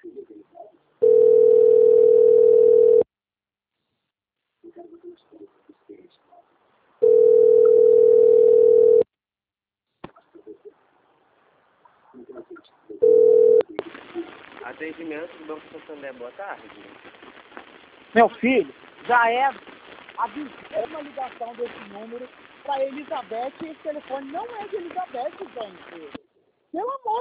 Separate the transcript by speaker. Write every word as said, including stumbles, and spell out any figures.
Speaker 1: Atendimento do Banco Santander, boa tarde.
Speaker 2: Meu filho, já é é uma ligação desse número para Elizabeth e esse telefone não é de Elizabeth, gente. Pelo amor